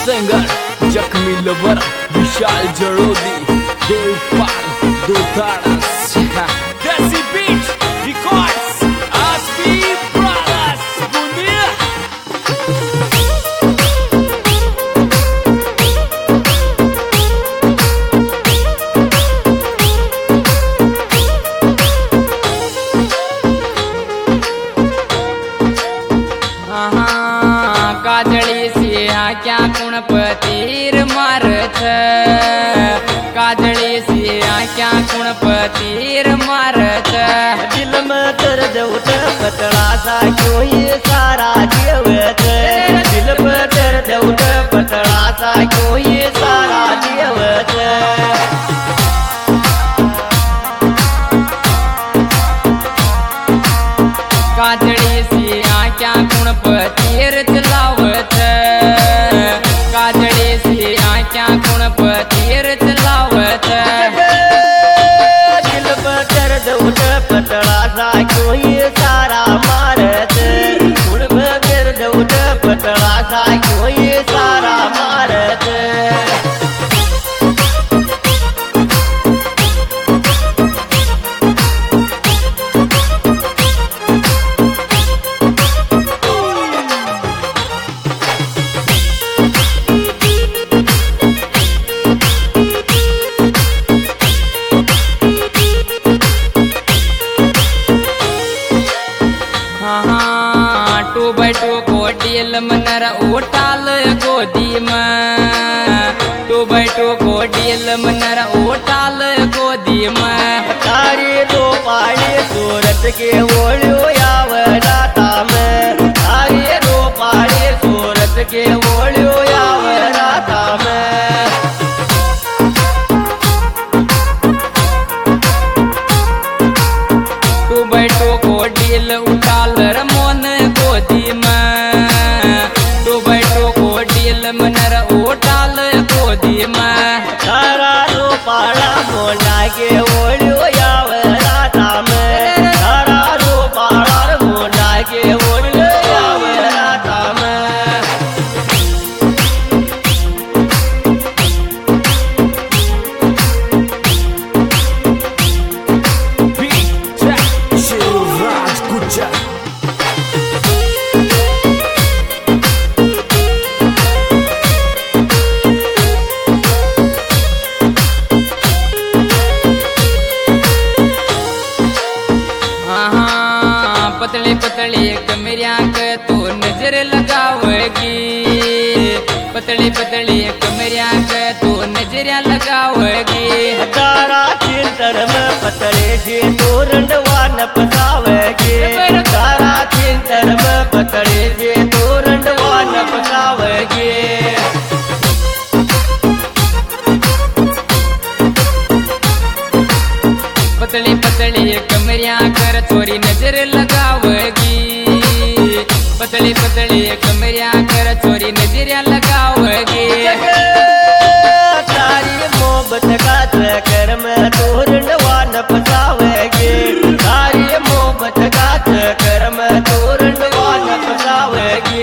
Singer जख्मी lover विशाल जड़ोदी देवपाल दोताड़स देसी beat records आसपी ब्रदर्स बुनिया काजळी सिया क्या कुणपतीर मारत काजळी सिया क्या कुणपतीर मारत दिल में दर्द उठ पतला सा क्यों ये सारा जीवत दिल में दर्द उठ पतला सा क्यों ये सारा जीवत काजळी सिया क्या कुणपतीर चलावत काजळी सिया क्या कुणपतीर चलावत दिल में दर्द उठ पतला सा क्यों ये सारा मारत दिल में दर्द उठ पतला सा क्यों ये सारा मारत टू बाय टू कोटियल मनर ओटाल गोदी में टू बाय टू कोटियल मनर ओटाल गोदी में तारी दो पाड़ी सूरत के ओढ़ो याव राता में तारी दो पाड़ी सूरत के ओढ़ो याव राता में टू बाय टू कोटियल उठाल रमोन गोदी में टू बाय टू कोटियल मनर ओटाल गोदी में तारा दो पाड़ा मोना के ओढ़ो याव राता में तारा दो पाड़ा मोना के ओढ़ो याव राता में बीट शिवराज गुज्जर पतली पतली कमरिया के तो नजर लगावेगी पतली पतली कमरिया के तो नजरिया लगावेगी तारा चिंतर में पतले से तोरंडवा न पसावेगी तारा चिंतर में पतले से तोरंडवा न पसावेगी पतली पतली कमरिया कर थोड़ी नजर लगावेगी पतली पतली कमरिया कर थोड़ी नजरिया लगावेगी तारी मोहब्बत का चक्कर में तोरंडवा न पसावेगी तारी मोहब्बत का चक्कर में तोरंडवा न पसावेगी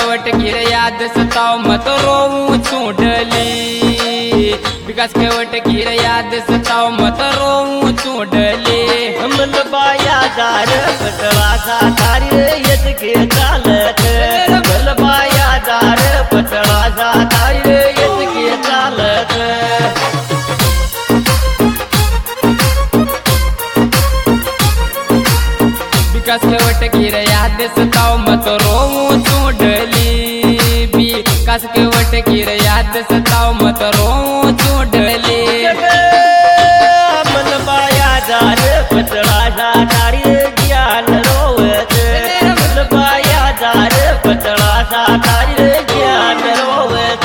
वट गिर याद सताओ मत रोऊं चूडली। विकास के वट गिर याद सताओ मत रोऊं चूडली। मलबाया दार पटवा सा तारी यत के चालत। मलबाया दार पटवा सा तारी यत के चालत। विकास के वट गिर याद सताओ मत रोऊं चूडली। विकास के वट गिर याद सताओ मत रोऊं चूडली। मलबाया दार पटवा सा तारी ज्ञान रोवत। मलबाया दार पटवा सा तारी ज्ञान रोवत।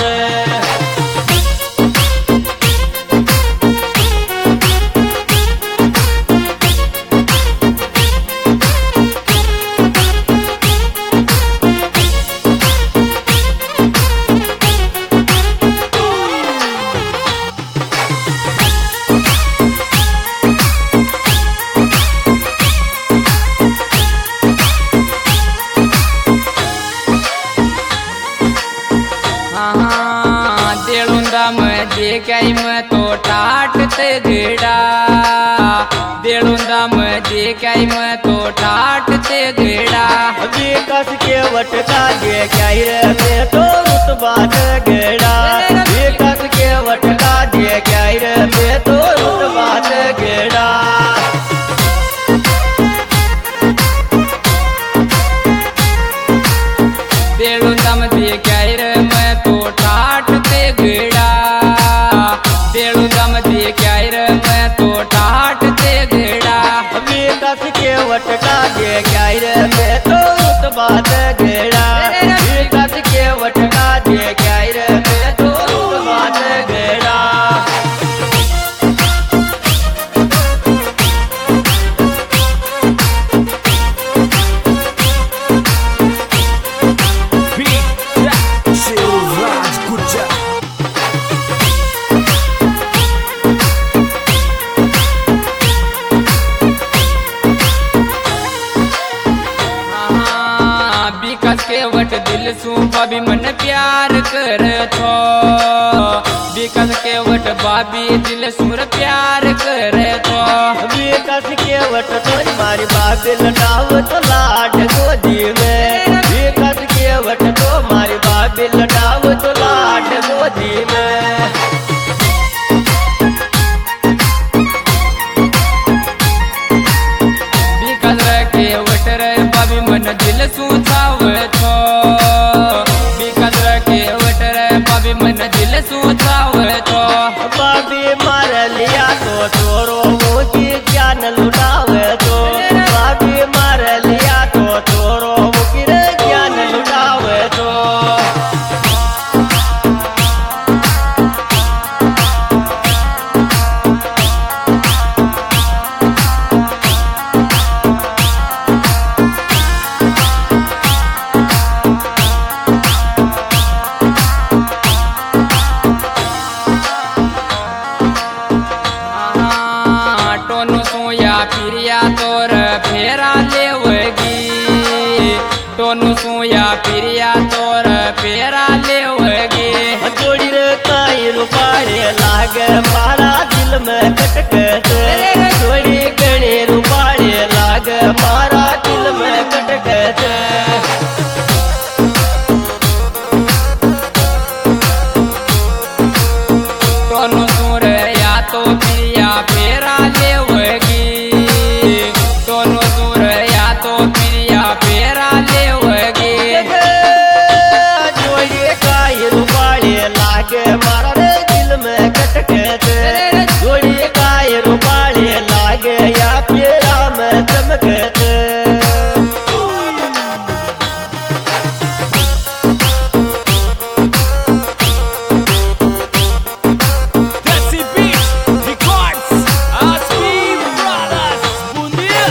देखाई मैं तो टाटते घेड़ा। देड़ूंदा मैं देखाई मैं तो टाटते घेड़ा। विकास के वटका देखाई रे मैं तो रुतबा घेड़ा। विकास के वटका देखाई रे मैं तो रुतबा घेड़ा। देड़ूंदा मैं देखाई रे मैं तो टाटते घेड़ा। देड़ूंदा मैं देखाई रे मैं तो टाटते घेड़ा। विकास के वटका देखाई रे मैं तो रुतबा घेड़ा। विकास के वटका देखाई रे मैं तो रुतबा घेड़ा। शिवराज गुज्जर। विकास के वट दिल सू भाभी मन प्यार कर थो। विकास के वट भाभी दिल सुर प्यार कर थो। विकास के वट तो मारी बाबे लटाव तो लाड गोदी में। विकास के वट तो मारी बाबे लटाव तो लाड गोदी में। विकास के वट रे भाभी मन दिल सू छाव थो। विकास के वट रे भाभी मन दिल सू छाव थो। बाबी मार लिया तो चोरो मुझी ज्ञान लुटावे तो। बाबी मार लिया तो चोरो मुझी ज्ञान लुटावे तो। टोनु सोया पिरिया तोर फेरा लेवगी। टोनु सोया पिरिया तोर फेरा लेवगी। जोड़ी रे काई रुपारे लाग मारा दिल में कटकट। जोड़ी गणे रुपारे लाग मारा दिल में कटकट। टोनु सुर या तो पिरिया फेरा लेवगी। टोनु सुर या तो पिरिया फेरा लेवगी। जोड़ी काई रुपारे लाग मारा रे दिल में कटकट। जोड़ी काई रुपारे लाग या फेरा में चमकत। Desi Beat Records. Aspi Brothers. Bundia.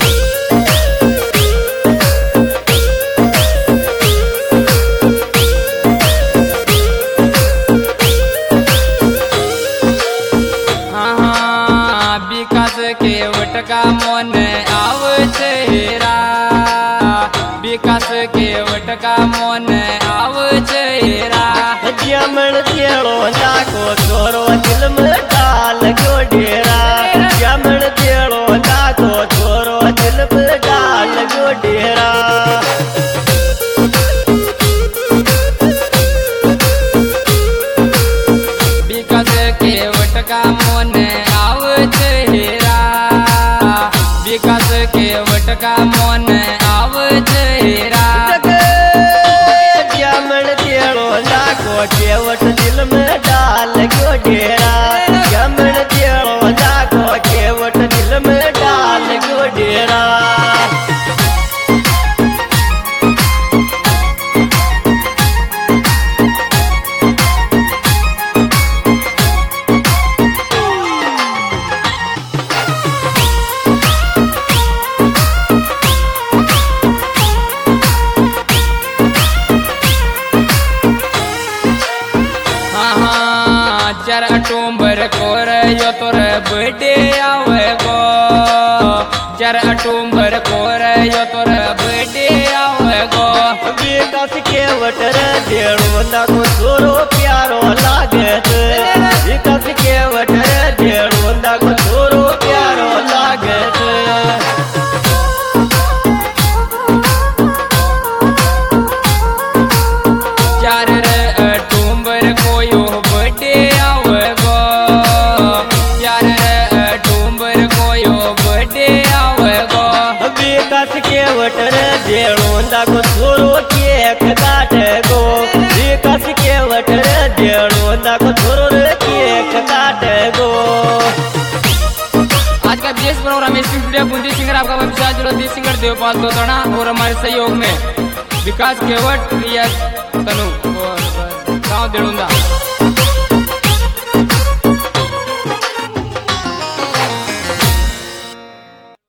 विकास के वटका मन आव चेहरा। विकास के वटका मन लाखो छोरो दिल में डाल गयो डेरा जमण देड़ो लाखो छोरो दिल में डाल गयो डेरा विकास के वटका मोन आव चेहरा विकास के वटका मोन आव चेहरा जमण देड़ो लाखो केवट दिल में डाल गयो डेरा जमण देड़ो लाखो केवट दिल में डाल गयो डेरा चर अटूम्बर कोर यो तोर बर्थडे आवे गो चर अटूम्बर कोर यो तोर बर्थडे आवे गो विकास के वटर देड़ो लाखो छोरो प्यारो लागे विकास के वटर देड़ो लाखो छोरो प्यारो लागे चार अटूम्बर को यो बर्थडे आवे गो चार अटूम्बर को यो बर्थडे आवे गो विकास के वटर देड़ो लाखो छोरो केक काटे गो विकास के वटर देड़ो लाखो छोरो केक काटे गो आज का विशेष प्रोग्राम स्टूडियो बूंदी सिंगर आपका वंशा जुड़ती सिंगर देवपाल दोतोड़ा और हमारे सहयोग में विकास केवट रियाज तनु और गाँव देड़ूंगा।